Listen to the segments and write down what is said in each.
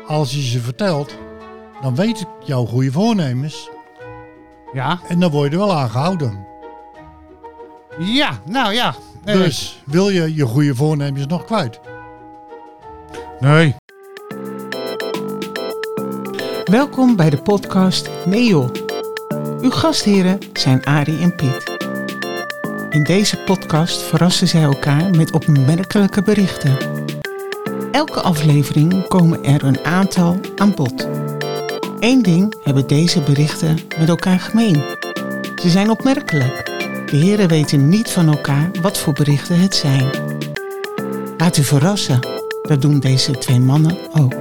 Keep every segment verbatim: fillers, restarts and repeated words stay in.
als je ze vertelt, dan weet ik jouw goede voornemens. Ja. En dan word je er wel aan gehouden. Ja, nou ja. Nee. Dus wil je je goede voornemens nog kwijt? Nee. Welkom bij de podcast Nee joh. Uw gastheren zijn Arie en Piet. In deze podcast verrassen zij elkaar met opmerkelijke berichten. Elke aflevering komen er een aantal aan bod. Eén ding hebben deze berichten met elkaar gemeen. Ze zijn opmerkelijk. De heren weten niet van elkaar wat voor berichten het zijn. Laat u verrassen. Dat doen deze twee mannen ook.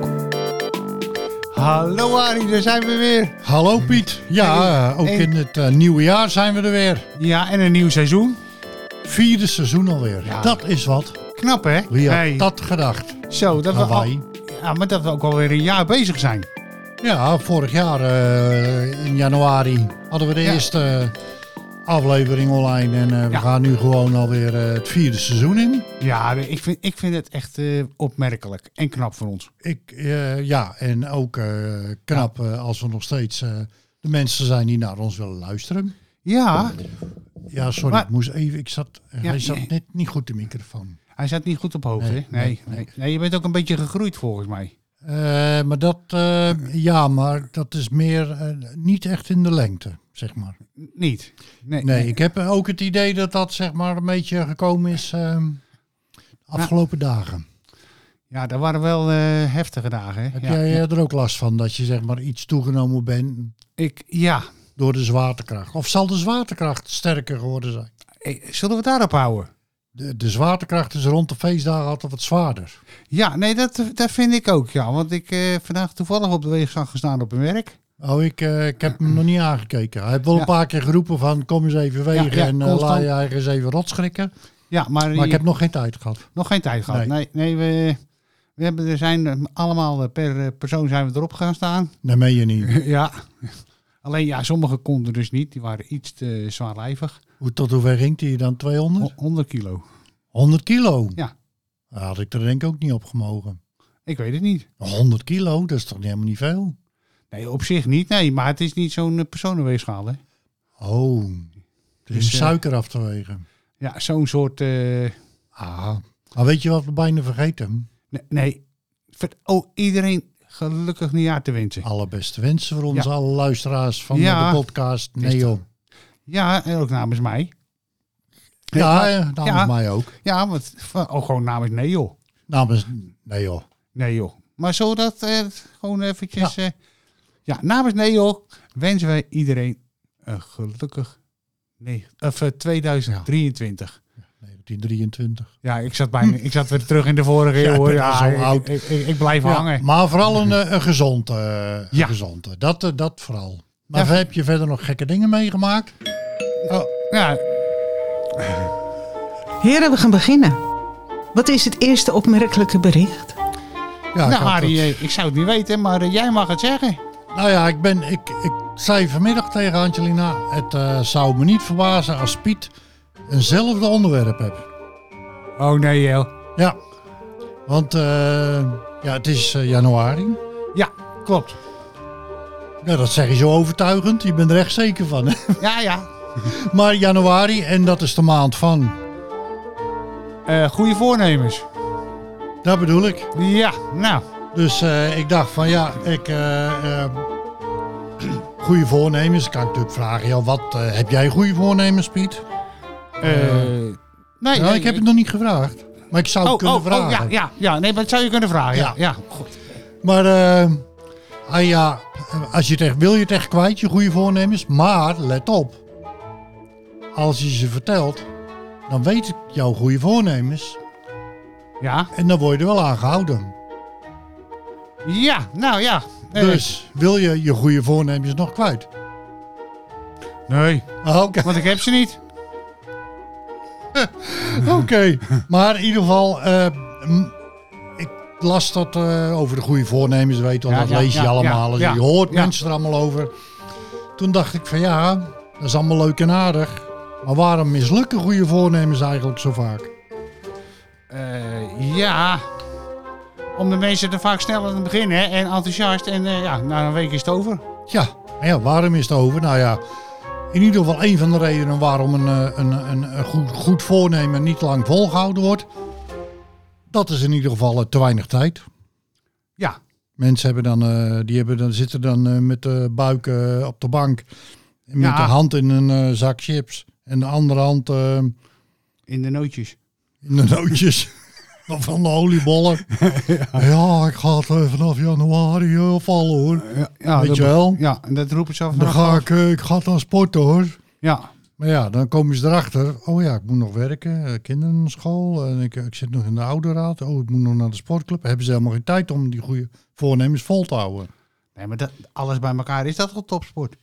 Hallo Arie, daar zijn we weer. Hallo Piet. Ja, Hey, ook hey. in het uh, nieuwe jaar zijn we er weer. Ja, en een nieuw seizoen. Vierde seizoen alweer. Ja. Dat is wat. Knap hè? Wie had Hey. dat gedacht? Zo, dat we, al, Hawaii. ja, maar dat we ook alweer een jaar bezig zijn. Ja, vorig jaar uh, in januari hadden we de Ja. eerste aflevering online. En uh, we Ja. gaan nu gewoon alweer uh, het vierde seizoen in. Ja, ik vind, ik vind het echt uh, opmerkelijk en knap van ons. Ik, uh, ja, en ook uh, knap uh, als we nog steeds uh, de mensen zijn die naar ons willen luisteren. Ja, Ja, sorry, Maar- ik moest even. Ik zat, Ja, hij zat ja. net niet goed de microfoon. hij zat niet goed op hoofd Nee, hè? Nee, nee, nee, nee. nee. Je bent ook een beetje gegroeid volgens mij. Uh, maar dat, uh, ja, maar dat is meer uh, niet echt in de lengte, zeg maar. N- niet. Nee, Nee, ik heb ook het idee dat dat zeg maar een beetje gekomen is uh, afgelopen dagen. Ja, dat waren wel uh, heftige dagen. Hè? Heb ja, jij ja. uh, er ook last van dat je zeg maar iets toegenomen bent Ik, ja. door de zwaartekracht? Of zal de zwaartekracht sterker geworden zijn? Hey, zullen we het daarop houden? De, de zwaartekracht is rond de feestdagen altijd wat zwaarder. Ja, nee, dat, dat vind ik ook, ja. Want ik uh, vandaag toevallig op de weegschaal gestaan op mijn werk. Oh, ik, uh, ik heb hem nog niet aangekeken. Hij heeft wel Ja. een paar keer geroepen van kom eens even wegen Ja, ja, en uh, constant. laat je ergens even rotschrikken. Ja, maar, Maar ik heb nog geen tijd gehad. nog geen tijd gehad. Nee. Nee, nee we, we hebben, er zijn uh, allemaal uh, per uh, persoon zijn we erop gaan staan. Dat meen je niet. Ja. Alleen ja, sommige konden dus niet. Die waren iets te zwaarlijvig. Hoe, tot hoever ging die dan? tweehonderd? Ho- honderd kilo. honderd kilo? Ja. Daar had ik er denk ik ook niet op gemogen. Ik weet het niet. honderd kilo, dat is toch helemaal niet veel? Nee, op zich niet. Nee, maar het is niet zo'n uh, personenweegschaal, hè. Oh, het is Dus, een uh, suiker af te wegen. Ja, zo'n soort... Uh, Ah, maar weet je wat we bijna vergeten? nee, nee. Ver- Oh, iedereen gelukkig nieuwjaar te wensen. Allerbeste wensen voor ons, Ja. alle luisteraars van Ja. de podcast. Is Nee joh. Ja, en ook namens mij. Ja, maar- eh, namens ja. mij ook. Ja, want oh, gewoon namens nee joh. Namens, nee joh. Nee joh. Maar zo dat eh, gewoon eventjes... Ja. ja, namens nee joh wensen wij iedereen een gelukkig nee, of, uh, tweeduizend drieëntwintig. negentien drieëntwintig. Ja, ik zat, bijna, ik zat weer terug in de vorige Ja, eeuw. ik hoor. ben Ja, al zo ik, oud. Ik, ik, ik blijf Ja, hangen. maar vooral een, eh, een gezond, uh, een Ja. gezonde. Dat, uh, dat vooral. Maar Ja. heb je verder nog gekke dingen meegemaakt? Oh, ja, Heren, we gaan beginnen. Wat is het eerste opmerkelijke bericht? Ja, ik nou had Arie, dat- eh, ik zou het niet weten, maar eh, jij mag het zeggen. Nou ja, ik, ben, ik, ik zei vanmiddag tegen Angelina, het uh, zou me niet verbazen als Piet eenzelfde onderwerp heeft. Oh nee joh. Ja, want uh, ja, het is uh, januari. Ja, klopt. Ja, dat zeg je zo overtuigend, je bent er echt zeker van. Hè? Ja, ja. Maar januari, en dat is de maand van, Uh, goede voornemens. dat bedoel ik. Ja, nou. Dus uh, ik dacht van ja, ik... Uh, uh, goede voornemens, kan ik natuurlijk vragen. Ja, wat uh, heb jij goede voornemens, Piet? Uh, nee, Nou, nee, ik heb het nog niet gevraagd. Maar ik zou het oh, kunnen oh, vragen. oh, ja, ja, ja, nee, maar dat zou je kunnen vragen. Ja, Ja. ja. Goed. Maar uh, ah ja, als je het echt, wil je het echt kwijt, je goede voornemens. Maar let op. Als je ze vertelt, dan weet ik jouw goede voornemens. Ja, En dan word je er wel aan gehouden. ja, nou ja. Nee, Dus wil je je goede voornemens nog kwijt? nee, Ah, Oké, want ik heb ze niet. oké. Maar in ieder geval, uh, m- ik las dat uh, over de goede voornemens, weet je wel. Ja, Dat ja, lees je ja, allemaal. ja, en ja. je hoort Ja. mensen er allemaal over. Toen dacht ik van ja, dat is allemaal leuk en aardig. Maar waarom mislukken goede voornemens eigenlijk zo vaak? Uh, ja, om de mensen er vaak sneller te beginnen hè, en enthousiast. En uh, ja, na een week is het over. Ja, maar ja, waarom is het over? Nou ja, in ieder geval een van de redenen waarom een, een, een, een goed, goed voornemen niet lang volgehouden wordt. Dat is in ieder geval te weinig tijd. Ja. Mensen hebben dan, uh, die hebben dan, zitten dan uh, met de buik uh, op de bank. Met Ja. de hand in een uh, zak chips. En de andere hand uh, In de nootjes. in de nootjes van de oliebollen. ja. ja, ik ga het uh, vanaf januari uh, vallen hoor. Ja, ja, Weet dat, je wel? Ja, en dat roepen ze af. Dan ga ik, uh, ik ga dan sporten hoor. Ja. Maar ja, dan komen ze erachter. Oh ja, ik moet nog werken. Uh, kinderen naar school. En ik, ik zit nog in de ouderraad. Oh, ik moet nog naar de sportclub. Hebben ze helemaal geen tijd om die goede voornemens vol te houden. Nee, maar dat, alles bij elkaar, is dat wel topsport?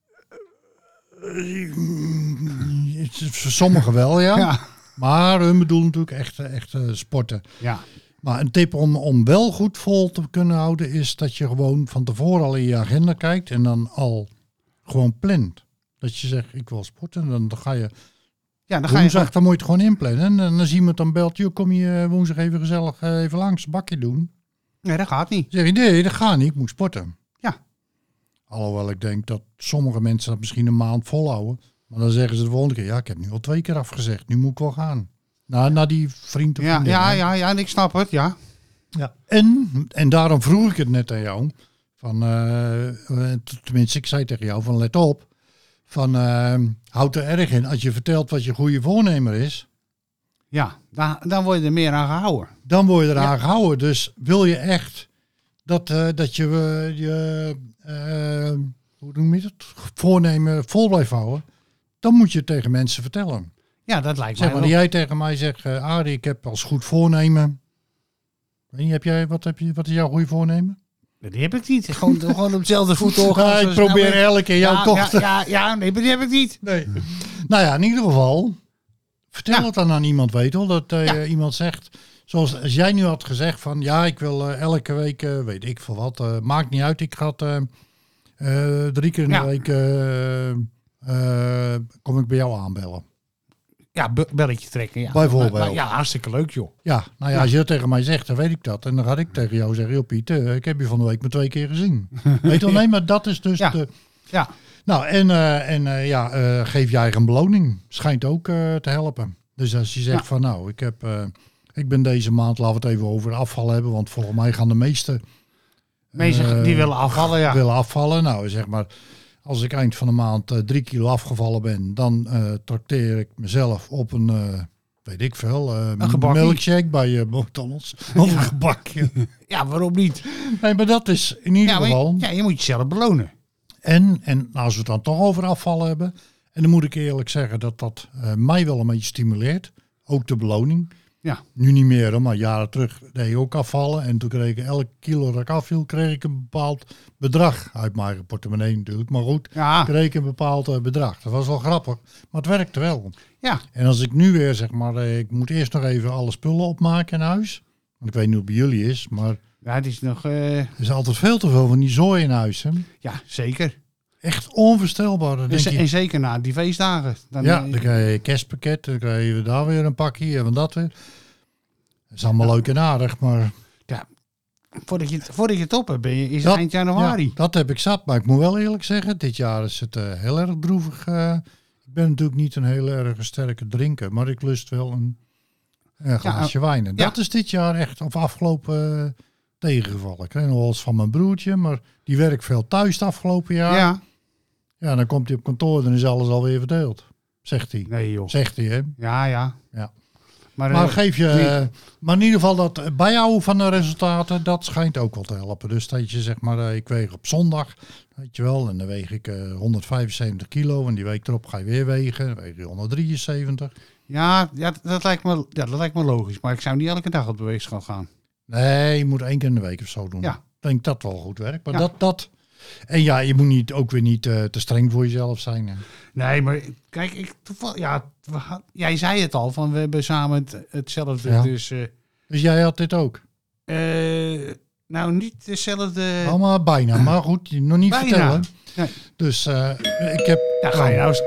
Uh, voor sommigen wel, ja. Ja. Maar hun bedoelen natuurlijk echt, echt uh, sporten. Ja. Maar een tip om, om wel goed vol te kunnen houden is dat je gewoon van tevoren al in je agenda kijkt en dan al gewoon plant. Dat je zegt, ik wil sporten. En dan, dan ga je Ja, dan ga je woensdag, gewoon- dan moet je het gewoon inplannen. En dan zien we het dan belt, joh, kom je woensdag even gezellig uh, even langs, een bakje doen. Nee, dat gaat niet. Dan zeg je, nee, dat gaat niet, ik moet sporten. Ja. Alhoewel ik denk dat sommige mensen dat misschien een maand volhouden. Maar dan zeggen ze de volgende keer, ja, ik heb nu al twee keer afgezegd, nu moet ik wel gaan. Nou, naar die vriend of Ja, vriendin, ja, hè. ja, ja, en ik snap het, ja. Ja. En, en daarom vroeg ik het net aan jou. Van, uh, tenminste, ik zei tegen jou van let op. Van, uh, houd er erg in. Als je vertelt wat je goede voornemer is, Ja, dan, dan word je er meer aan gehouden. dan word je eraan Ja. gehouden. Dus wil je echt dat, uh, dat je uh, je uh, hoe noem je het? Voornemen vol blijft houden, dan moet je het tegen mensen vertellen. Ja, dat lijkt Zeg mij maar, wel. jij tegen mij zegt, uh, Arie, ik heb als goed voornemen. Weet je, heb jij, wat, heb je, wat is jouw goede voornemen? Die heb ik niet. Gewoon, gewoon op hetzelfde voet doorgaan. Ja, ik Zo snel probeer mogelijk. elke keer jouw ja, dochter. Ja, ja, ja, nee, maar die heb ik niet. Nee. Nou ja, in ieder geval, vertel Ja. het dan aan iemand, weet wel. Dat uh, Ja. iemand zegt, zoals als jij nu had gezegd van, ja, ik wil uh, elke week, uh, weet ik veel wat, uh, maakt niet uit. Ik ga het uh, uh, drie keer in Ja. de week, uh, uh, kom ik bij jou aanbellen. Ja, be- belletje trekken. Ja. Bijvoorbeeld. Maar- maar Ja, hartstikke leuk, joh. Ja, nou ja, Ja. als je dat tegen mij zegt, dan weet ik dat. En dan ga ik tegen jou zeggen, joh Piet, uh, ik heb je van de week maar twee keer gezien. Weet je wel, nee, maar dat is dus Ja. de... Ja. Nou, en, uh, en uh, ja, uh, geef je eigen beloning. Schijnt ook uh, te helpen. Dus als je zegt Ja. van nou, ik, heb, uh, ik ben deze maand, laten we het even over afval hebben. Want volgens mij gaan de meeste Mensen uh, die willen afvallen, ja. willen afvallen. Nou, zeg maar, als ik eind van de maand uh, drie kilo afgevallen ben, dan uh, trakteer ik mezelf op een, uh, weet ik veel, uh, Een gebakje. milkshake bij uh, McDonald's. Of een gebakje. Ja, waarom niet? Nee, maar dat is in ieder Ja, maar geval... je, ja, je moet jezelf belonen. En, en als we het dan toch over afvallen hebben. En dan moet ik eerlijk zeggen dat dat uh, mij wel een beetje stimuleert. Ook de beloning. Ja. Nu niet meer, hoor, maar jaren terug deed je ook afvallen. En toen kreeg ik elke kilo dat ik afviel, kreeg ik een bepaald bedrag. Uit mijn eigen portemonnee natuurlijk. Maar goed, Ja, kreeg ik een bepaald uh, bedrag. Dat was wel grappig, maar het werkte wel. ja. En als ik nu weer zeg maar, uh, ik moet eerst nog even alle spullen opmaken in huis. Want ik weet niet hoe het bij jullie is, maar Ja, het is nog... eh, er is altijd veel te veel van die zooi in huis. Hè? ja, zeker. Echt onvoorstelbaar. Dan En, denk ze- je, en zeker na die feestdagen. Dan, ja, eh, dan krijg je een kerstpakket, dan krijg je daar weer een pakje en van dat weer. Dat is allemaal leuk en aardig, maar voordat, je, voordat je het op hebt, ben je, is het Dat- eind januari. ja, dat heb ik zat. Maar ik moet wel eerlijk zeggen, dit jaar is het uh, heel erg droevig. Uh, ik ben natuurlijk niet een heel erg sterke drinker, maar ik lust wel een, een glaasje wijn. En ja. dat is dit jaar echt, of afgelopen, uh, tegengevallen. Ik kreeg nog wel eens van mijn broertje, maar die werkt veel thuis het afgelopen jaar. Ja. Ja, dan komt hij op kantoor, dan is alles alweer verdeeld. Zegt hij. Nee, joh. Zegt hij, hè. Ja, ja. Ja. Maar, Maar eh, geef je, nee. eh, maar in ieder geval dat bijhouden van de resultaten, dat schijnt ook wel te helpen. Dus dat je zeg maar, eh, ik weeg op zondag, weet je wel, en dan weeg ik eh, honderdvijfenzeventig kilo en die week erop ga je weer wegen, dan weeg je honderddrieënzeventig. ja, ja, dat lijkt me, ja, dat lijkt me logisch. Maar ik zou niet elke dag op de weegschaal gaan. Nee, je moet één keer in de week of zo doen. Ja. Ik denk dat wel goed werkt. Maar Ja. dat, dat, en ja, je moet niet, ook weer niet eh, te streng voor jezelf zijn. Hè. Nee, maar kijk, ik, toeval, ja, we had- jij zei het al, van we hebben samen het, hetzelfde. Ja. Dus, eh, Dus jij had dit ook? eh, nou, niet hetzelfde. Allemaal bijna, maar goed, je nog niet Bijna. vertellen. Nee. Dus eh, ik heb, Ja, ga je nou eens-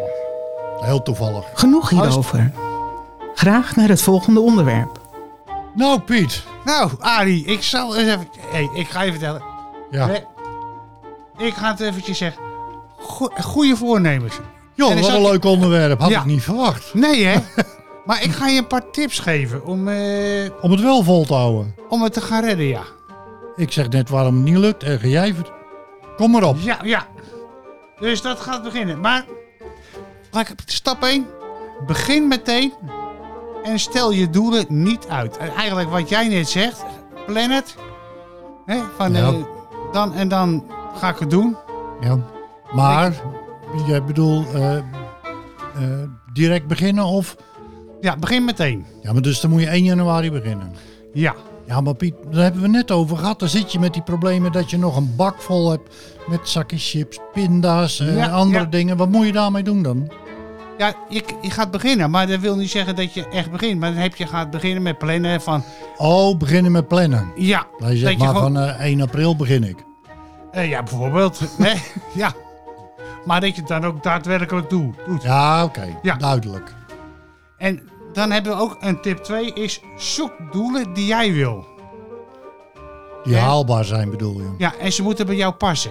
oh. heel toevallig. Genoeg hierover. Graag naar het volgende onderwerp. Nou Piet, Nou, Arie, ik zal eens even... Hey, ik ga je vertellen. Ja. Nee, ik ga het eventjes zeggen. Go- goeie voornemens. Joh, En dan wat zal een ik- leuk onderwerp. Had Ja. ik niet verwacht. Nee, hè? Maar ik ga je een paar tips geven om, eh, Om het wel vol te houden. om het te gaan redden, ja. Ik zeg net waarom het niet lukt. En ga jij vert- Kom maar op. Ja, ja. Dus dat gaat beginnen. Maar, laat ik, stap één. Begin meteen en stel je doelen niet uit. En eigenlijk wat jij net zegt, plan het. Hè, van, Ja. eh, dan en dan ga ik het doen. Ja. Maar, jij bedoelt eh, eh, direct beginnen of... Ja, begin meteen. Ja, maar dus dan moet je één januari beginnen. Ja. Ja, maar Piet, daar hebben we net over gehad. Dan zit je met die problemen dat je nog een bak vol hebt met zakjes chips, pinda's en Ja, andere ja. dingen. Wat moet je daarmee doen dan? Ja, je, je gaat beginnen, maar dat wil niet zeggen dat je echt begint. Maar dan heb je gaat beginnen met plannen van... Oh, beginnen met plannen. Ja, Dan je zegt dat je maar gewoon- van eh, één april begin ik. eh, ja, bijvoorbeeld. Nee, ja. Maar dat je het dan ook daadwerkelijk doet. doet. Ja, oké. Ja. Duidelijk. En dan hebben we ook een tip twee, is zoek doelen die jij wil. Die Ja. haalbaar zijn bedoel je. Ja, en ze moeten bij jou passen.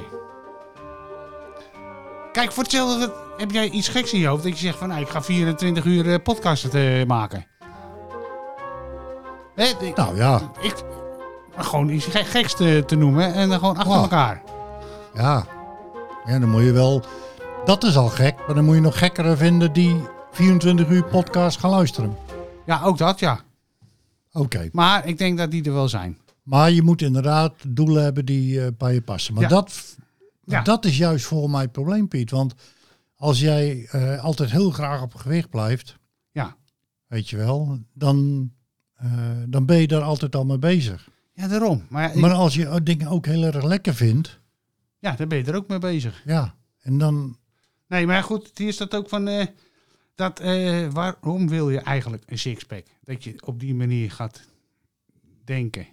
Kijk, voor hetzelfde heb jij iets geks in je hoofd. Dat je zegt van, nou, ik ga vierentwintig uur eh, podcasten te maken. Hè, ik, Nou ja, ik, gewoon iets ge- geks te, te noemen en dan gewoon achter Wow. elkaar. ja. Ja, dan moet je wel... Dat is al gek, maar dan moet je nog gekkere vinden die vierentwintig uur podcast gaan luisteren. Ja, ook dat, ja. Oké. Maar ik denk dat die er wel zijn. Maar je moet inderdaad doelen hebben die eh, bij je passen. Maar Ja. dat, Ja. dat is juist voor mij het probleem, Piet. Want als jij eh, altijd heel graag op gewicht blijft, Ja. weet je wel, dan, eh, dan ben je daar altijd al mee bezig. Ja, daarom. Maar, ja, ik- Maar als je dingen ook heel erg lekker vindt, ja, daar ben je er ook mee bezig. ja, en dan... Nee, maar goed, hier is dat ook van... eh, dat, eh, waarom wil je eigenlijk een sixpack? Dat je op die manier gaat denken.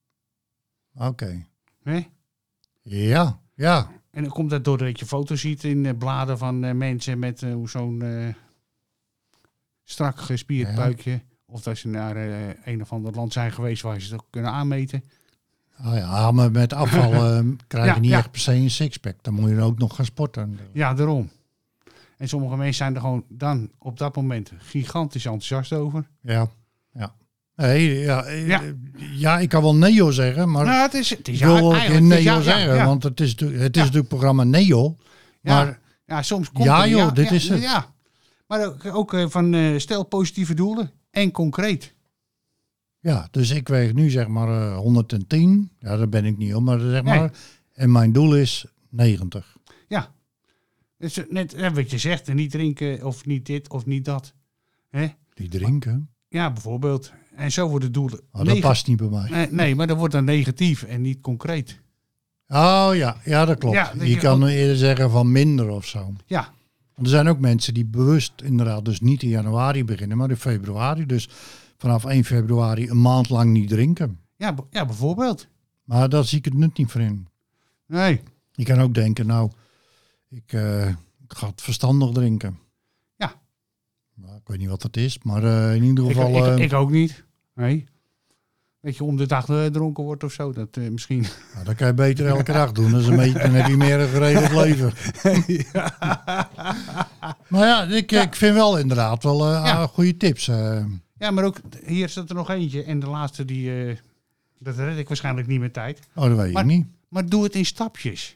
Oké. Hè? Ja, ja. En dan komt dat doordat je foto's ziet in eh, bladen van eh, mensen met eh, zo'n eh, strak gespierd Ja. buikje. Of dat ze naar eh, een of ander land zijn geweest waar ze het ook kunnen aanmeten. Oh ja, maar met afval eh, krijg je Ja, niet ja. echt per se een sixpack. Dan moet je ook nog gaan sporten. Ja, daarom. En sommige mensen zijn er gewoon dan op dat moment gigantisch enthousiast over. Ja, ja. Nee, ja, eh, Ja. ja. ik kan wel Neo zeggen, maar Nou, het is, het is ik wil wel eigenlijk- geen het is- Neo ja, ja, zeggen, ja. want het is, natuurlijk- het is Ja. natuurlijk programma Neo. Ja, Maar ja, soms komt Ja, er- joh, dit is het. Ja, maar ook, ook eh, van eh, stel positieve doelen en concreet. ja, dus ik weeg nu zeg maar eh, honderdtien. Ja, daar ben ik niet om, maar zeg Nee. maar. En mijn doel is negentig. Ja, dus net eh, wat je zegt, niet drinken of niet dit of niet dat. Hè? Die drinken. Ja, bijvoorbeeld. En zo worden doelen. Oh, dat neg- past niet bij mij. Nee, nee, maar dat wordt dan negatief en niet concreet. Oh ja, ja dat klopt. Ja, dat je je kan gewoon- eerder zeggen van minder of zo. Ja, Want er zijn ook mensen die bewust inderdaad dus niet in januari beginnen, maar in februari. Dus vanaf één februari een maand lang niet drinken. ja, b- ja, bijvoorbeeld. Maar daar zie ik het nut niet voor in. Nee, Je kan ook denken, nou, ik, eh, ik ga het verstandig drinken. Ja. Nou, ik weet niet wat dat is, maar eh, in ieder ik, geval... ik, eh, ik ook niet. Nee. Weet je, om de dag eh, dronken wordt of zo, dat eh, misschien. nou, dat kan je beter elke dag doen. Dat is een beetje, dan heb je meer een geregeld leven. Maar ja, ik, ik vind wel inderdaad wel eh, Ja. ah, goede tips. eh. Ja, maar ook hier staat er nog eentje. En de laatste, die, eh, dat red ik waarschijnlijk niet met tijd. oh, dat weet Maar- ik niet. Maar doe het in stapjes.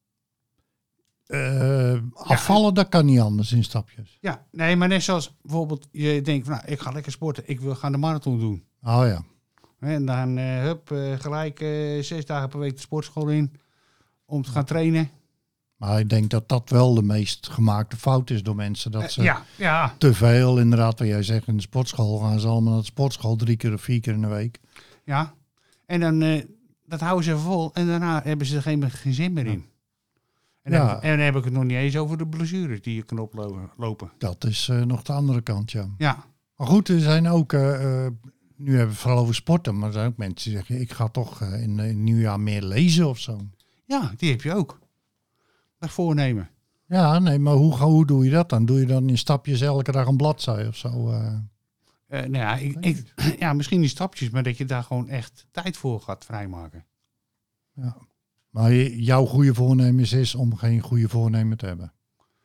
Eh, afvallen, dat kan niet anders in stapjes. Ja, nee, maar net zoals bijvoorbeeld je denkt, van, nou, ik ga lekker sporten. Ik wil gaan de marathon doen. Oh ja. En dan eh, hup, eh, gelijk eh, zes dagen per week de sportschool in. Om te gaan trainen. Maar ik denk dat dat wel de meest gemaakte fout is door mensen. Dat Eh, ze ja, ja, te veel, inderdaad, wat jij zegt, in de sportschool gaan ze allemaal naar de sportschool drie keer of vier keer in de week. ja. En dan, eh, dat houden ze even vol. En daarna hebben ze er geen, geen zin meer in. En, Ja. dan, en dan heb ik het nog niet eens over de blessures die je kan oplopen. Dat is eh, nog de andere kant, ja. Ja, Maar goed, er zijn ook, eh, eh, nu hebben we het vooral over sporten, maar er zijn ook mensen die zeggen, ik ga toch eh, in, in het nieuwjaar meer lezen of zo. ja, die heb je ook. Dat voornemen. Ja, nee, maar hoe, hoe doe je dat dan? Doe je dan in stapjes elke dag een bladzij of zo? eh? Uh, nou ja, ik, ik, ja, misschien die stapjes, maar dat je daar gewoon echt tijd voor gaat vrijmaken. Ja. Maar jouw goede voornemens is om geen goede voornemen te hebben?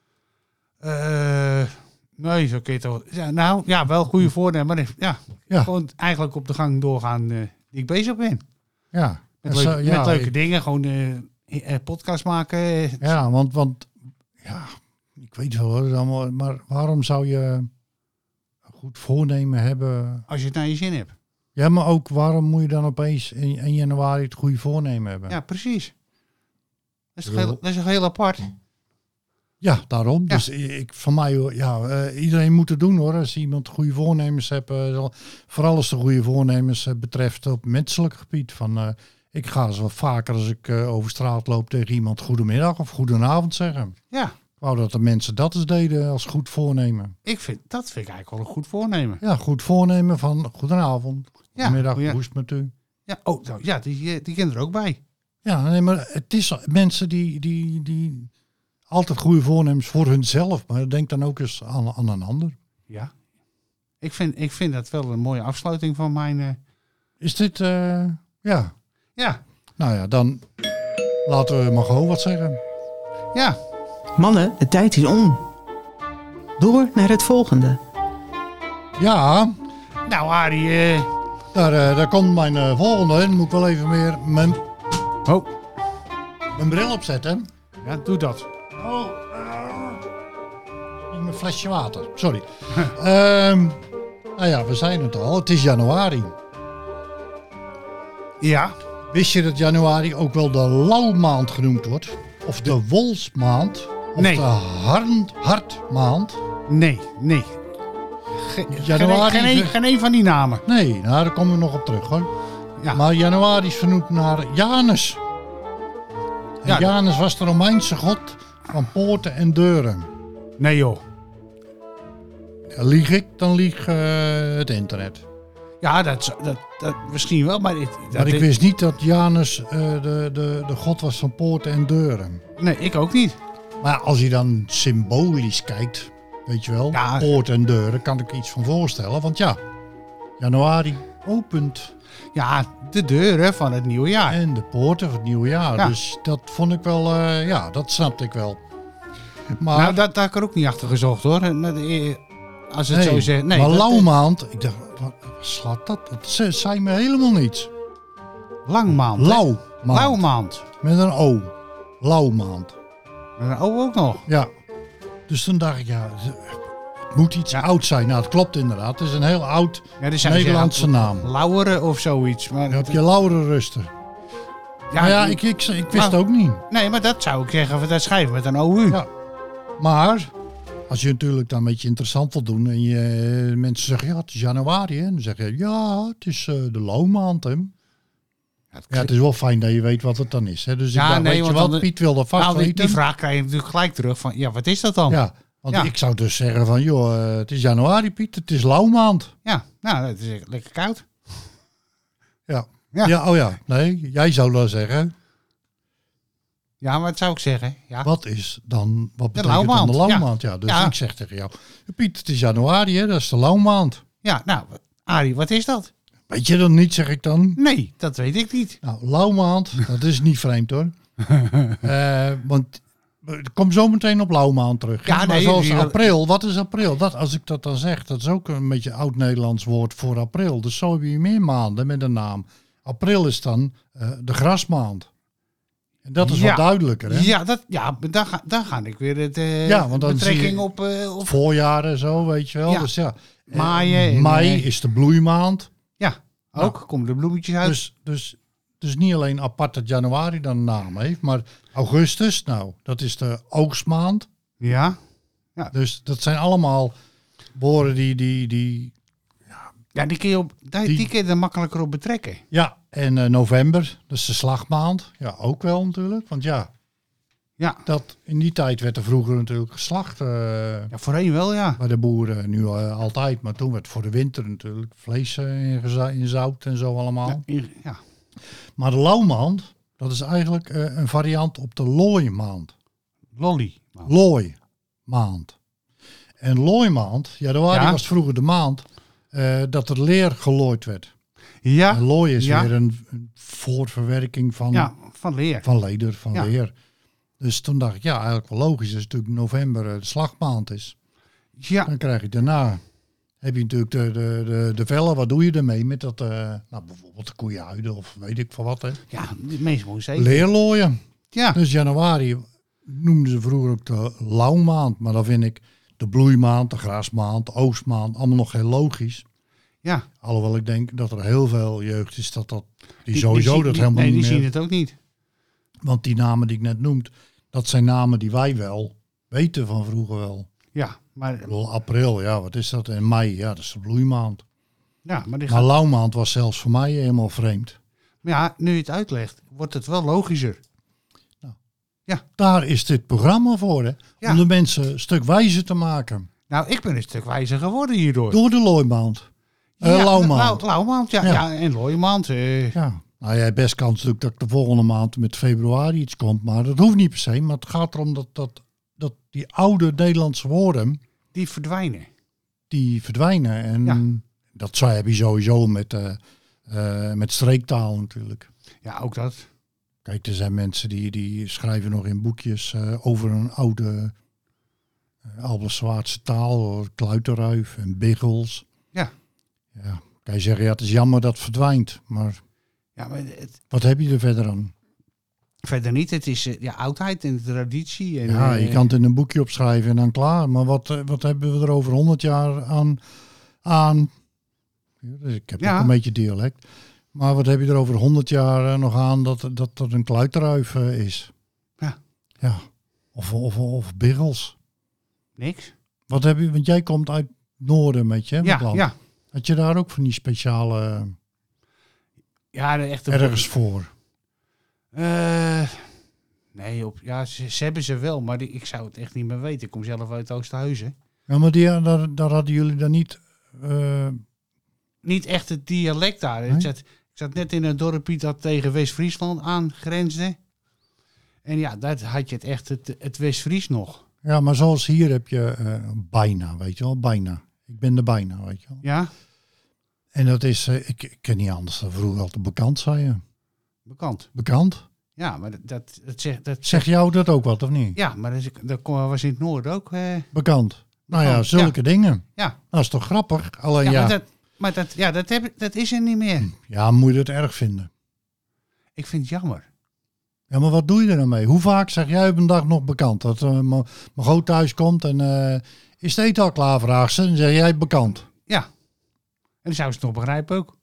Uh, nee, zo kun je toch... Ja, nou, ja, wel goede voornemen, maar ja, ja. gewoon eigenlijk op de gang doorgaan uh, die ik bezig ben. Ja. Met, leuk, zo, ja, met leuke ik, dingen, gewoon uh, podcast maken. Ja, want, want ja, ik weet wel hoor, maar waarom zou je een goed voornemen hebben? Als je het naar je zin hebt. Ja, maar ook waarom moet je dan opeens in, in januari het goede voornemen hebben? Ja, precies. Dat is toch heel, dat is toch heel apart? Ja, daarom. Ja. Dus ik, van mij, ja, uh, iedereen moet het doen hoor. Als iemand goede voornemens heeft, uh, vooral als de goede voornemens uh, betreft op menselijk gebied. Van, uh, ik ga zo vaker als ik uh, over straat loop tegen iemand goedemiddag of goedenavond zeggen. Ja. Ik wou dat de mensen dat eens deden als goed voornemen. Ik vind, dat vind ik eigenlijk wel een goed voornemen. Ja, goed voornemen van goedenavond, goedemiddag, ja, hoe is het met u? Ja, oh, nou, ja die, die kennen er ook bij. Ja, nee, maar het is mensen die, die, die altijd goede voornemens voor hunzelf, maar denk dan ook eens aan, aan een ander. Ja, ik vind, ik vind dat wel een mooie afsluiting van mijn... Uh... Is dit, uh, ja. Ja. Nou ja, dan laten we maar gewoon wat zeggen. Ja. Mannen, de tijd is om. Door naar het volgende. Ja. Nou, Arie... Uh... Daar, uh, daar komt mijn uh, volgende. Dan moet ik wel even meer mijn, oh. mijn bril opzetten. Ja, doe dat. Oh, uh, mijn flesje water. Sorry. um, nou ja, we zijn het al. Het is januari. Ja. Wist je dat januari ook wel de lauwmaand genoemd wordt? Of de wolfsmaand? Of nee. de harn, hartmaand? Nee, nee. Ge- januari... Geen, geen, geen een van die namen. Nee, nou, daar komen we nog op terug hoor. Ja. Maar januari is vernoemd naar Janus. En ja, Janus was de Romeinse god van poorten en deuren. Nee joh. Ja, lieg ik, dan lieg uh, het internet. Ja, dat, dat, dat misschien wel, maar... Dit, dat, maar ik dit... wist niet dat Janus uh, de, de, de god was van poorten en deuren. Nee, ik ook niet. Maar als je dan symbolisch kijkt, weet je wel, ja. poorten en deuren, kan ik iets van voorstellen. Want ja, januari opent. Ja, de deuren van het nieuwe jaar. En de poorten van het nieuwe jaar. Ja. Dus dat vond ik wel, uh, ja, dat snapte ik wel. Maar, nou, dat, daar heb ik er ook niet achter gezocht hoor. Als het nee, zo zegt. Nee, maar dat, lauwmaand, ik dacht, wat slaat dat? Dat zei me helemaal niets. Langmaand. Lauwmaand. Lauwmaand. Met een O. Lauwmaand. Met een O ook nog. Ja. Dus toen dacht ik, ja, het moet iets ja. oud zijn. Nou, het klopt inderdaad. Het is een heel oud ja, dus Nederlandse zeggen, naam. Lauweren of zoiets. Maar dan heb je Lauweren Ruster. Ja, maar ja, ik, ik, ik wist het ook niet. Nee, maar dat zou ik zeggen, dat schrijven met een O U. Ja. Maar als je natuurlijk dan een beetje interessant wil doen en je mensen zeggen, ja, het is januari, hè? Dan zeg je, ja, het is uh, de lauwmaand, hè? Ja, ja, het is wel fijn dat je weet wat het dan is. Hè? Dus ja, ik dacht, nee, weet je wat, de, Piet wil dat vast nou, die, weten. Die vraag krijg je natuurlijk gelijk terug van, ja, wat is dat dan? Ja, want ja. ik zou dus zeggen van, joh, uh, het is januari, Piet, het is lauwmaand. Ja, nou, het is lekker koud. Ja. Ja. ja, oh ja, nee, jij zou dat zeggen. Ja, maar wat zou ik zeggen? Ja. Wat is dan, wat de betekent dan de lauwmaand? Ja, ja dus ja. ik zeg tegen jou, Piet, het is januari, hè, dat is de lauwmaand. Ja, nou, Arie, wat is dat? Weet je dat niet, zeg ik dan? Nee, dat weet ik niet. Nou, lauwmaand, dat is niet vreemd hoor. uh, want ik kom zo meteen op lauwmaand terug. Ja, maar nee, zoals die, april, wat is april? Dat, als ik dat dan zeg, dat is ook een beetje een oud-Nederlands woord voor april. Dus zo heb je meer maanden met een naam. April is dan uh, de grasmaand. En dat is ja. wat duidelijker, hè? Ja, dat, ja daar, ga, daar ga ik weer het, uh, ja, want dan betrekking zie je op, uh, op... voorjaar en zo, weet je wel. Ja. Dus ja, Maaien, uh, mei en, uh, is de bloeimaand. Ja, ook nou, komen de bloemetjes uit. Dus, dus, dus niet alleen apart dat januari dan een naam heeft, maar augustus, nou, dat is de oogstmaand. Ja. ja. Dus dat zijn allemaal woorden die... die, die ja, ja, die kun je, op, die, die, die kun je er makkelijker op betrekken. Ja, en uh, november, dat is de slagmaand. Ja, ook wel natuurlijk, want ja... Ja. Dat, in die tijd werd er vroeger natuurlijk geslacht. Uh, ja, voorheen wel, ja. Bij de boeren, nu uh, altijd. Maar toen werd voor de winter natuurlijk vlees uh, in zout en zo allemaal. Ja, ja. Maar de lauwmaand, dat is eigenlijk uh, een variant op de looimaand. Lolly. Looimaand. En looimaand, januari ja. was vroeger de maand uh, dat er leer gelooid werd. Ja. En looi is ja. weer een, een voortverwerking van, ja, van leer. van leder, van ja. leer. Dus toen dacht ik, ja, eigenlijk wel logisch. Als natuurlijk november uh, de slagmaand is. Ja. Dan krijg je daarna, heb je natuurlijk de, de, de, de vellen. Wat doe je ermee? Met dat, uh, nou, bijvoorbeeld de koeienhuiden of weet ik van wat. Hè. Ja, de meest mooi zeker. Leerlooien. Ja. Dus januari noemden ze vroeger ook de lauwmaand. Maar dan vind ik de bloeimaand, de grasmaand, de oogstmaand allemaal nog heel logisch. Ja. Alhoewel ik denk dat er heel veel jeugd is dat dat die, die sowieso die, dat die, helemaal nee, niet die meer. zien het ook niet. Want die namen die ik net noemde, dat zijn namen die wij wel weten van vroeger wel. Ja, maar... Ik bedoel, april, ja, wat is dat? En mei, ja, dat is de bloeimaand. Ja, maar die Maar gaat... lauwmaand was zelfs voor mij helemaal vreemd. Maar ja, nu je het uitlegt, wordt het wel logischer. Daar is dit programma voor, hè? Ja. Om de mensen een stuk wijzer te maken. Nou, ik ben een stuk wijzer geworden hierdoor. Door de looimaand. Uh, ja, lauwmaand. Lau, lauwmaand, ja, Ja. ja. En looimaand. Uh. Ja. Nou, jij hebt best kans natuurlijk dat ik de volgende maand met februari iets komt. Maar dat hoeft niet per se. Maar het gaat erom dat, dat, dat die oude Nederlandse woorden, Die verdwijnen. die verdwijnen. En Ja. dat zou heb je sowieso met, uh, uh, met streektaal natuurlijk. Ja, ook dat. Kijk, er zijn mensen die, die schrijven nog in boekjes uh, over een oude uh, Albert-Zwaardse taal. Kluiterruif en biggels. Ja. Ja. Kan je zeggen, ja, het is jammer dat het verdwijnt. Maar Ja, maar het, wat heb je er verder aan? verder niet. Het is uh, ja, oudheid en traditie. En, Ja, uh, je kan het in een boekje opschrijven en dan klaar. Maar wat, uh, wat hebben we er over honderd jaar aan? aan ja, dus ik heb Ja. ook een beetje dialect. Maar wat heb je er over honderd jaar uh, nog aan dat dat, dat een kluiterruif uh, is? Ja. Ja. Of, of, of biggels. Niks. Wat heb je, want jij komt uit Noorden met je, hè, met Ja, land. ja. Had je daar ook van die speciale Ja, de echte... ergens voor? Uh, nee, op, ja, ze, ze hebben ze wel, maar die, ik zou het echt niet meer weten. Ik kom zelf uit Oosterhuizen. Ja, maar die, daar, daar hadden jullie dan niet... Uh, Niet echt het dialect daar. Nee? Ik, zat, ik zat net in een dorpje dat tegen West-Friesland aangrensde. En ja, daar had je het echt het, het West-Fries nog. ja, maar zoals hier heb je uh, bijna, weet je wel, bijna. Ik ben er bijna, weet je wel. Ja, En dat is, uh, ik, ik ken niet anders dan vroeger altijd bekend, zei je. bekend. Bekend? Ja, maar dat, dat, dat zegt... Dat, Zeg jou dat ook wat, of niet? ja, maar dat, is, dat was in het noorden ook. Eh, Bekend. Nou ja, Bekend, zulke dingen. ja, Dat is toch grappig? Alleen ja, ja, maar, ja, dat, maar dat, ja, dat, heb, dat is er niet meer. moet je het erg vinden. Ik vind het jammer. Ja, maar wat doe je er dan mee? Hoe vaak zeg jij op een dag nog bekend? Dat uh, mijn groot thuis komt en uh, is het eten al klaar, vraagt ze. Dan zeg jij bekend. Ja. En dan zou ze het nog begrijpen ook.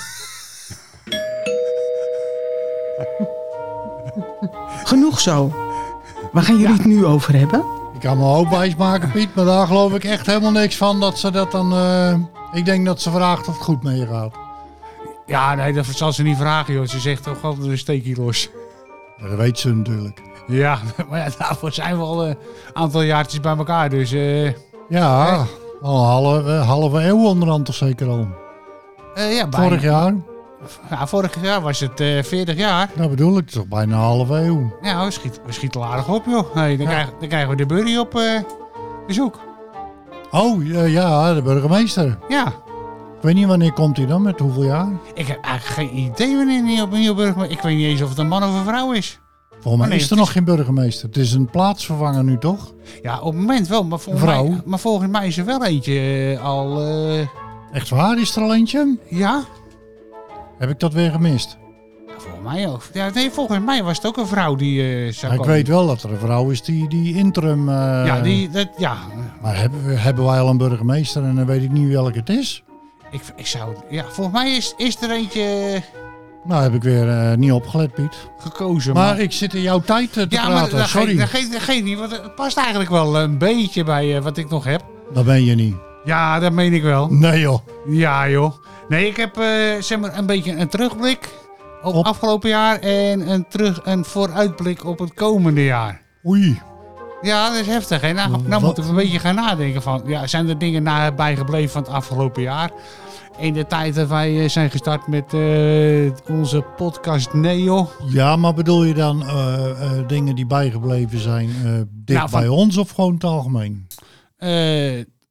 Genoeg zo. Waar gaan jullie het nu over hebben? Ik kan me ook wijs maken, Piet, maar daar geloof ik echt helemaal niks van dat ze dat dan... Uh, ik denk dat ze vraagt of het goed mee gaat. Ja, nee, dat zal ze niet vragen, joh. Ze zegt toch altijd een steekje los. Ja, dat weet ze natuurlijk. Ja, maar ja, daarvoor zijn we al een aantal jaartjes bij elkaar, dus... Uh, Ja, nee. al een halve, halve eeuw onderhand toch zeker al. uh, ja, bijna. Vorig jaar, Ja, vorig jaar was het uh, veertig jaar. dat bedoel ik, toch bijna een halve eeuw. Ja, we schieten, we schieten al aardig op, joh. Hey, dan, Ja. krijgen, dan krijgen we de burry op uh, bezoek. Oh, uh, ja, de burgemeester. Ja. Ik weet niet wanneer komt hij dan, met hoeveel jaar? Ik heb eigenlijk geen idee wanneer hij op een nieuw burgemeester... Ik weet niet eens of het een man of een vrouw is. Volgens mij nee, is er het nog geen burgemeester. Het is een plaatsvervanger nu, toch? Ja, op het moment wel, maar volgens, Vrouw. mij, maar volgens mij is er wel eentje uh, al... Uh, Echt waar, is er al eentje? ja? Heb ik dat weer gemist? Ja, volgens mij ook. Ja, nee, volgens mij was het ook een vrouw die uh, zou Ja, ik komen. weet wel dat er een vrouw is die, die interim... Uh, Ja, die, dat, ja. Maar hebben, we- hebben wij al een burgemeester en dan weet ik niet welke het is? Ik, ik zou... Ja, volgens mij is, is er eentje Nou, heb ik weer uh, niet opgelet, Piet. gekozen. Maar ik zit in jouw tijd uh, te ja, maar praten, dat sorry. geeft, dat, geeft, dat geeft niet, want het past eigenlijk wel een beetje bij uh, wat ik nog heb. Dat ben je niet. Ja, dat meen ik wel. Nee joh. Ja, joh. Nee, ik heb uh, zeg maar een beetje een terugblik op het Op? afgelopen jaar en een, terug, een vooruitblik op het komende jaar. Oei. Ja, dat is heftig. Hè? Nou, nou Wat? moeten we een beetje gaan nadenken van, ja, zijn er dingen nabij gebleven van het afgelopen jaar? In de tijd dat wij uh, zijn gestart met uh, onze podcast Neo. Ja, maar bedoel je dan uh, uh, dingen die bijgebleven zijn uh, dicht Nou, van- bij ons of gewoon het algemeen? Uh,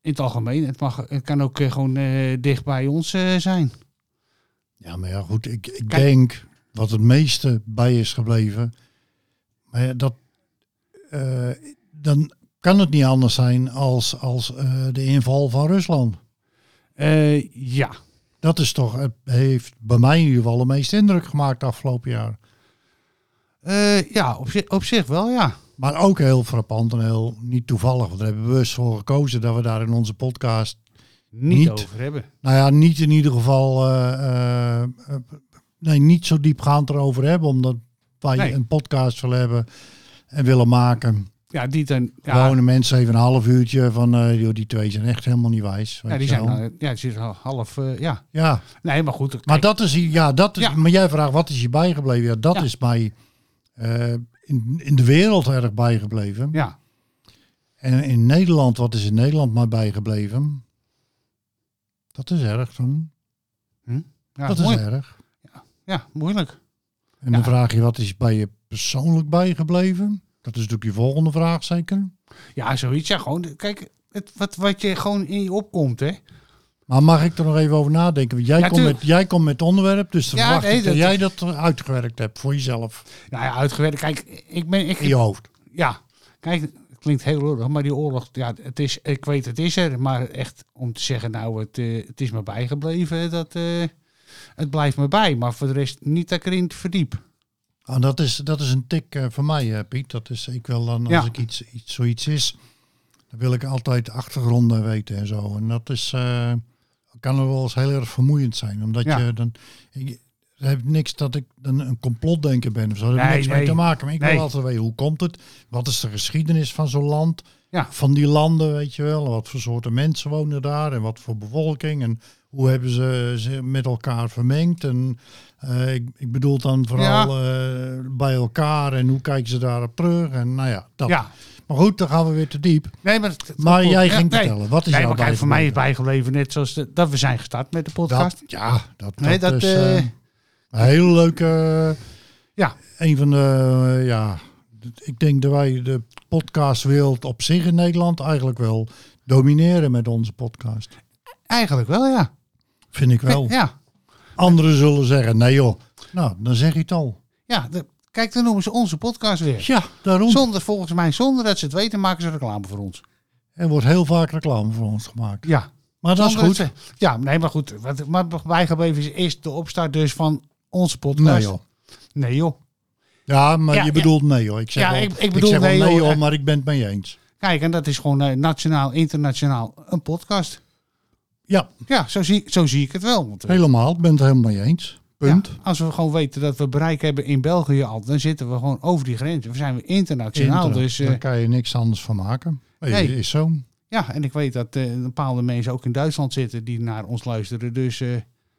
in het algemeen. Het, mag, het kan ook uh, gewoon uh, dicht bij ons uh, zijn. Ja, maar ja, goed. Ik, ik Kijk. denk wat het meeste bij is gebleven. Maar ja, dat, uh, dan kan het niet anders zijn als, als uh, de inval van Rusland. Uh, ja. Dat is toch, het heeft bij mij in ieder geval de meeste indruk gemaakt de afgelopen jaar. Uh, ja, op zich, op zich wel, ja. Maar ook heel frappant en heel niet toevallig. Want we hebben bewust voor gekozen dat we daar in onze podcast niet, niet over hebben. Nou ja, niet in ieder geval uh, uh, uh, nee, niet zo diepgaand erover hebben. Omdat wij Nee. een podcast willen hebben en willen maken. Ja, die dan... Ja, Gewone mensen even een half uurtje van uh, joh, die twee zijn echt helemaal niet wijs. ja, weet die je zijn, wel. uh, ja, die zitten al half... Uh, ja. Ja, Nee, maar goed. Kijk, maar dat is, ja, dat is, Ja. maar jij vraagt wat is je bijgebleven? Ja, dat Ja. is mij uh, in, in de wereld erg bijgebleven. Ja. En in Nederland, wat is in Nederland mij bijgebleven? Dat is erg dan. Ja, dat is moeilijk. erg. Ja, moeilijk. En dan Ja. vraag je, wat is bij je persoonlijk bijgebleven? Dat is natuurlijk je volgende vraag zeker. Ja, zoiets. Ja, gewoon... Kijk, het, wat, wat je gewoon in je opkomt, hè. Maar mag ik er nog even over nadenken? Want jij, Ja, komt, tuurlijk. met, jij komt met het onderwerp, dus dan Ja, verwacht nee, ik dat dat- jij dat uitgewerkt hebt voor jezelf. Nou ja, uitgewerkt. Kijk, ik ben... Ik, In je hoofd. Ja, kijk, het klinkt heel lullig, maar die oorlog, ja, het is, ik weet het is er, maar echt om te zeggen, nou, het, uh, het is me bijgebleven, dat, uh, het blijft me bij, maar voor de rest niet dat ik erin verdiep. Oh, dat, is, dat is een tik uh, voor mij, uh, Piet. Dat is, ik wil dan, als Ja. ik iets, iets, zoiets is, dan wil ik altijd achtergronden weten en zo. En dat is, uh, kan er wel eens heel erg vermoeiend zijn, omdat Ja. je dan... Ik, het heeft niks dat ik dan een complotdenker ben of zo. Dat heeft Nee, niks mee nee. te maken. Maar ik Nee. wil altijd weten, hoe komt het? Wat is de geschiedenis van zo'n land? Ja. Van die landen, weet je wel. En wat voor soorten mensen wonen daar? En wat voor bevolking? En hoe hebben ze ze met elkaar vermengd? En uh, ik, ik bedoel dan vooral uh, bij elkaar. En hoe kijken ze daarop terug? En nou ja, dat. Ja, Maar goed, dan gaan we weer te diep. nee, maar... het- het Maar klopt. jij Ja, ging nee. vertellen. Wat is Nee, jouw maar kijk, voor mij is bijgebleven? bijgebleven net zoals de, dat we zijn gestart met de podcast. Dat, ja, dat, Nee, dat, dat, is eh, uh, een hele leuke... Ja. Een van de, uh, ja... Ik denk dat wij de podcastwereld op zich in Nederland eigenlijk wel domineren met onze podcast. Eigenlijk wel, ja. Vind ik wel. Ja, Anderen zullen zeggen, nee joh. Nou, dan zeg je het al. ja de, kijk, dan noemen ze onze podcast weer. Ja, daarom. Zonder, volgens mij, zonder dat ze het weten, maken ze reclame voor ons. Er wordt heel vaak reclame voor ons gemaakt. Ja. Maar dat is Zonder goed. dat ze- ja, nee, maar goed. Wat maar bijgebleven is, is de opstart dus van onze podcast. Nee joh. Nee, joh. Ja, maar Ja, je ja. bedoelt nee joh. Ik zeg Ja, wel, ik- ik bedoel zeg wel nee, nee joh. joh, maar ik ben het mee eens. Kijk, en dat is gewoon eh, nationaal, internationaal een podcast. Ja, Ja, zo zie, zo zie ik het wel. Want, eh, helemaal. Ik ben het helemaal mee eens. Punt. ja, als we gewoon weten dat we bereik hebben in België al, dan zitten we gewoon over die grens. We zijn weer internationaal. Internet, Dus, eh, daar kan je niks anders van maken. Nee, Nee. is zo. ja, en ik weet dat eh, bepaalde mensen ook in Duitsland zitten die naar ons luisteren. Dus eh,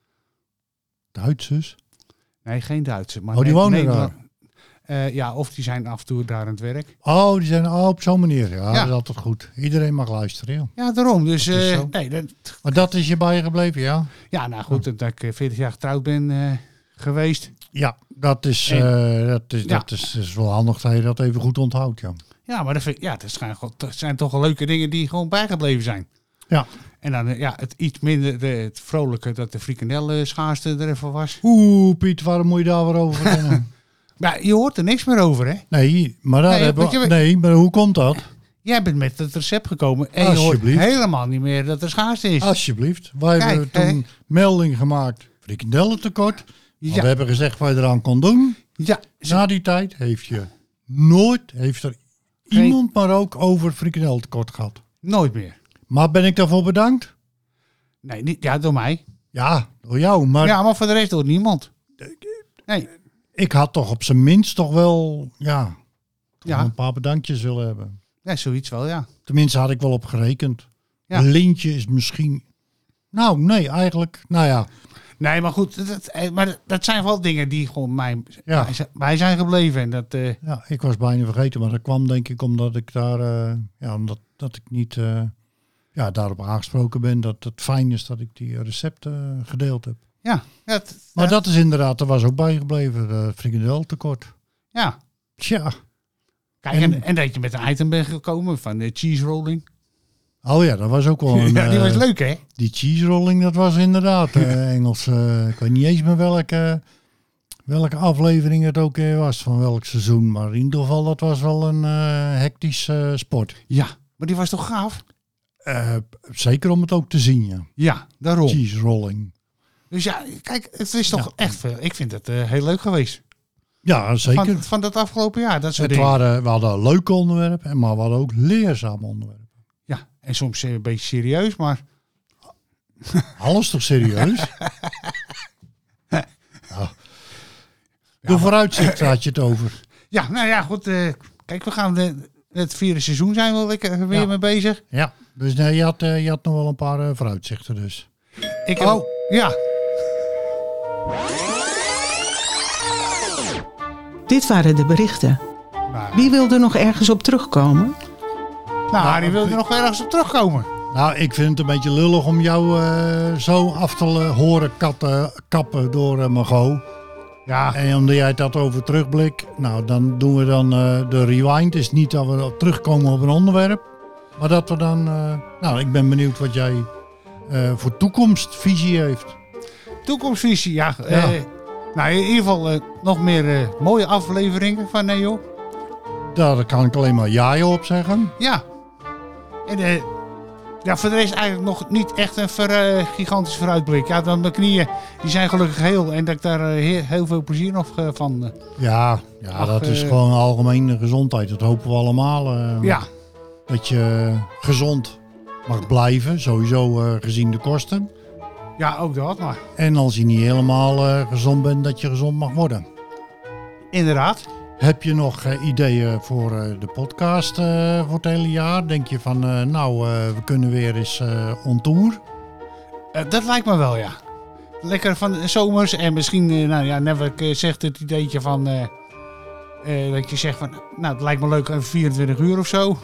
Duitsers. nee, geen Duitse. Maar Oh, die Ne- wonen Nederland- Eh, ja, of die zijn af en toe daar aan het werk. Oh, die zijn oh, op zo'n manier. Ja, Ja. dat is altijd goed. Iedereen mag luisteren. Ja. Ja, daarom. Dus Dat is eh, zo. nee, dat, Maar dat is je bijgebleven, ja? ja, nou goed, dat ik eh, veertig jaar getrouwd ben eh, geweest. Ja, dat is, En- eh, dat, is, Ja. dat is, is wel handig dat je dat even goed onthoudt, ja. Ja, maar dat, vind ik- ja, dat, zijn, gewoon- dat zijn toch wel leuke dingen die gewoon bijgebleven zijn. Ja. En dan eh, ja, het iets minder eh, het vrolijke dat de frikandel schaarste er even was. Oeh, Piet, waarom moet je daar weer over vertellen? Maar je hoort er niks meer over, hè? Nee, maar daar Nee, hebben want we... je- Nee, maar hoe komt dat? Jij bent met het recept gekomen en je hoort Alsjeblieft. helemaal niet meer dat er schaarste is. Alsjeblieft. Wij Kijk, hebben toen hè. melding gemaakt, frikandellentekort. Want Ja. we hebben gezegd wat je eraan kon doen. Ja, ze- Na die tijd heeft je nooit, heeft er Geen- iemand maar ook over frikandellentekort gehad. nooit meer. Maar ben ik daarvoor bedankt? Nee, niet, ja, door mij. Ja, door jou. Maar Ja, maar voor de rest door niemand. Nee, ik had toch op zijn minst toch wel, ja, toch Ja. wel een paar bedankjes willen hebben. ja, zoiets wel, ja. Tenminste had ik wel op gerekend. Ja. Een lintje is misschien... Nou, nee, eigenlijk... Nou ja, Nee, maar goed, dat, eh, maar dat zijn wel dingen die gewoon mij, Ja. mij zijn- mij zijn gebleven. En dat, eh, ja, ik was bijna vergeten. Maar dat kwam denk ik omdat ik daar... eh, ja, omdat dat ik niet uh, ja, daarop aangesproken ben. Dat het fijn is dat ik die recepten gedeeld heb. ja, ja, het- Maar ja, dat is inderdaad, er was ook bijgebleven. Uh, frikandeltekort. ja. Tja. Kijk, en, En- en dat je met een item bent gekomen van de cheese rolling. Oh ja, dat was ook wel een... ja, die was uh, leuk, hè? Die cheese rolling, dat was inderdaad uh, Engels. Uh, ik weet niet eens meer welke, welke aflevering het ook uh, was, van welk seizoen. Maar in ieder geval, dat was wel een uh, hectisch uh, sport. Ja, maar die was toch gaaf? Uh, zeker om het ook te zien, ja. Ja, daarom. Cheese rolling. Dus ja, kijk, het is toch ja. echt veel. Ik vind het uh, heel leuk geweest. Ja, zeker. Van, van dat afgelopen jaar, dat soort het dingen. waren, we hadden leuke onderwerpen, maar we hadden ook leerzame onderwerpen. Ja, en soms een beetje serieus, maar... Alles toch serieus? ja. De vooruitzicht had je het over. Ja, nou ja, goed. Uh, kijk, we gaan de, het vierde seizoen zijn we lekker weer ja. mee bezig. Ja, dus nee, je, had, uh, je had nog wel een paar uh, vooruitzichten dus. Ik heb, oh. Ja. Dit waren de berichten. Nou, Wie wilde nog ergens op terugkomen? Nou, Harry wil er nog ergens op terugkomen. Nou, ik vind het een beetje lullig om jou uh, zo af te uh, horen katten, kappen door uh, Margot. Ja. En omdat jij het had over terugblik, nou dan doen we dan uh, de rewind. Is niet dat we terugkomen op een onderwerp, maar dat we dan... Uh, nou, ik ben benieuwd wat jij uh, voor toekomstvisie heeft. Toekomstvisie, ja. ja. Uh, nou, in ieder geval uh, nog meer uh, mooie afleveringen van Neo. Daar kan ik alleen maar ja op zeggen. Ja. En uh, ja, voor de rest eigenlijk nog niet echt een ver, uh, gigantisch vooruitblik. Ja, dan de knieën, die zijn gelukkig heel. En dat ik daar uh, heel, heel veel plezier nog uh, van... Uh, ja, ja ach, dat is uh, gewoon algemene gezondheid. Dat hopen we allemaal. Uh, ja. Dat je gezond mag blijven, sowieso uh, gezien de kosten. Ja, ook dat, maar... En als je niet helemaal uh, gezond bent, dat je gezond mag worden. Inderdaad. Heb je nog uh, ideeën voor uh, de podcast uh, voor het hele jaar? Denk je van, uh, nou, uh, we kunnen weer eens uh, on tour? Uh, dat lijkt me wel, ja. Lekker van de zomers en misschien, uh, nou ja, net uh, zegt het ideetje van... Uh, uh, dat je zegt van, nou, het lijkt me leuk, vierentwintig uur of zo.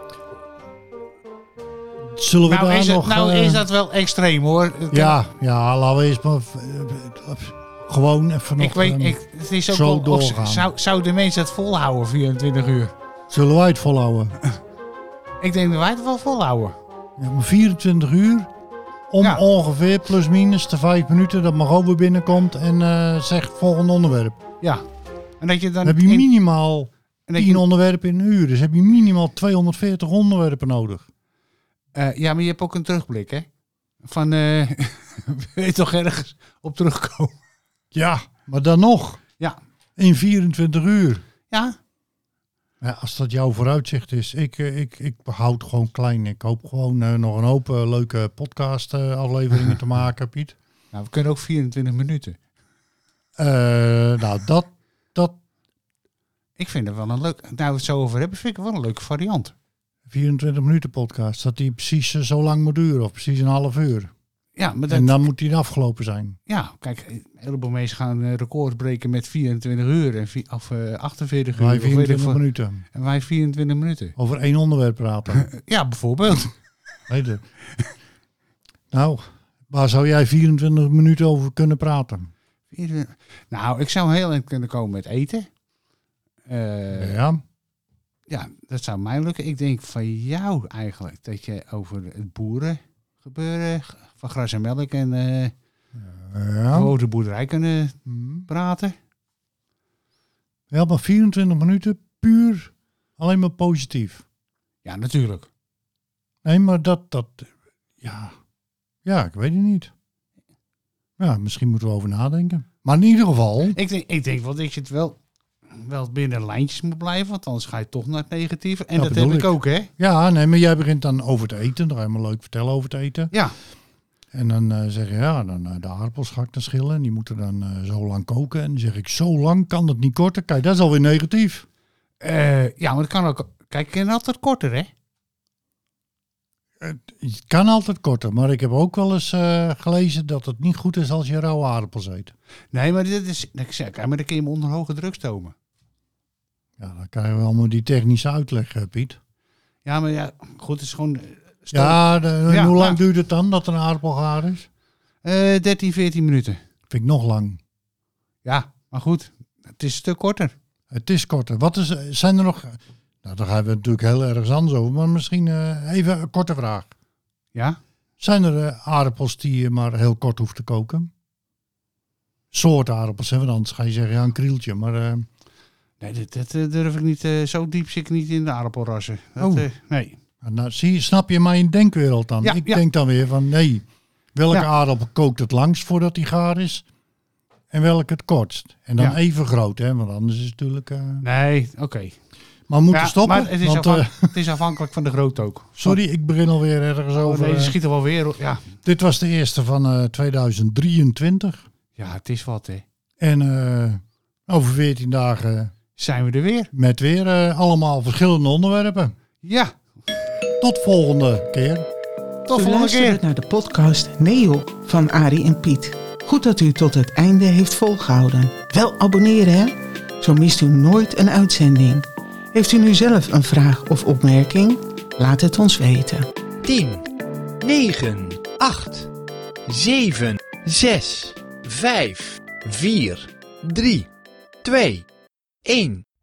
Zullen we nou, daar is het, nog... nou uh, is dat wel extreem, hoor. Ja, ja, laten we eerst maar... Uh, gewoon even nog... Ik weet, um, ik, het is ook zo wel... doorgaan. Of, zou, zou de mensen het volhouden, vierentwintig uur? Zullen wij het volhouden? Ik denk dat wij het wel volhouden. Ja, maar vierentwintig uur... Om ja. ongeveer plus minus de vijf minuten dat Margot weer binnenkomt en uh, zegt volgende onderwerp. Ja. En dat je dan... Dan heb je in, minimaal tien je, onderwerpen in een uur. Dus heb je minimaal tweehonderdveertig onderwerpen nodig. Uh, ja, maar je hebt ook een terugblik, hè? Van, uh, wil je toch ergens op terugkomen? Ja, maar dan nog. Ja. In vierentwintig uur. Ja. Ja, als dat jouw vooruitzicht is. Ik, ik, ik houd het gewoon klein. Ik hoop gewoon uh, nog een hoop uh, leuke podcast uh, afleveringen te maken, Piet. Nou, we kunnen ook vierentwintig minuten. Uh, nou, dat, dat... Ik vind het wel een leuk... Nou, we het zo over hebben, vind ik wel een leuke variant. vierentwintig minuten podcast. Dat die precies uh, zo lang moet duren. Of precies een half uur. Ja, maar dat, en dan moet die afgelopen zijn. Ja, kijk, een heleboel mensen gaan uh, records breken met vierentwintig uur. En vi- of uh, achtenveertig uur. Wij vierentwintig of minuten. En wij vierentwintig minuten. Over één onderwerp praten. Ja, bijvoorbeeld. Weet nou, waar zou jij vierentwintig minuten over kunnen praten? Nou, ik zou heel eind kunnen komen met eten. Uh, ja. Ja, dat zou mij lukken. Ik denk van jou eigenlijk. Dat je over het boerengebeuren van gras en melk en uh, ja. over de boerderij kunnen hmm. praten. Ja, maar vierentwintig minuten puur alleen maar positief. Ja, natuurlijk. Nee, maar dat, dat, ja, ja, ik weet het niet. Ja, misschien moeten we over nadenken. Maar in ieder geval... Ik denk, ik denk wel dat je het wel, wel binnen lijntjes moet blijven, want anders ga je toch naar het negatieve. En ja, dat heb ik, ik ook, hè? Ja, nee, maar jij begint dan over het eten. Dan ga je maar leuk vertellen over het eten. Ja. En dan uh, zeg je, ja, dan, uh, de aardappels ga ik dan schillen. En die moeten dan uh, zo lang koken. En dan zeg ik, zo lang kan dat niet korter. Kijk, dat is alweer negatief. Uh, ja, maar het kan ook... Kijk, het kan altijd korter, hè? Het kan altijd korter, maar ik heb ook wel eens uh, gelezen dat het niet goed is als je rauwe aardappels eet. Nee, maar dit is, ik zeg, maar dan kun je hem onder hoge druk stomen. Ja, dan krijgen we allemaal die technische uitleg, Piet. Ja, maar ja, goed, het is gewoon... Stoom. Ja, de, ja, hoe lang nou, duurt het dan dat een aardappel gaar is? Uh, dertien, veertien minuten. Vind ik nog lang. Ja, maar goed, het is een stuk korter. Het is korter. Wat is, zijn er nog... Nou, daar gaan we natuurlijk heel erg anders over. Maar misschien uh, even een korte vraag. Ja? Zijn er uh, aardappels die je maar heel kort hoeft te koken? Soort aardappels, hè? Want anders ga je zeggen, ja, een krieltje. Maar, uh... Nee, dat, dat uh, durf ik niet. Uh, zo diep zit ik niet in de aardappelrassen. Dat, oh. uh, nee. Nou, zie, snap je mijn denkwereld dan? Ja, ik ja. denk dan weer van, nee, welke Ja. aardappel kookt het langst voordat die gaar is? En welke het kortst? En dan Ja. even groot, hè? Want anders is het natuurlijk... Uh... Nee, oké. Okay. Maar we moeten Ja, stoppen. maar het is, want, afhank- uh... het is afhankelijk van de grootte ook. Sorry, ik begin alweer ergens Oh, over. nee, die uh... schiet er wel weer. Ja. Dit was de eerste van uh, tweeduizend drieëntwintig. ja, het is wat, hè. En uh, over veertien dagen Zijn we er weer? met weer uh, allemaal verschillende onderwerpen. Ja. Tot volgende keer. Tot U volgende luisterde keer. naar de podcast Nee joh van Arie en Piet. Goed dat u tot het einde heeft volgehouden. Wel abonneren, hè? Zo mist u nooit een uitzending. Heeft u nu zelf een vraag of opmerking? Laat het ons weten. tien, negen, acht, zeven, zes, vijf, vier, drie, twee, één.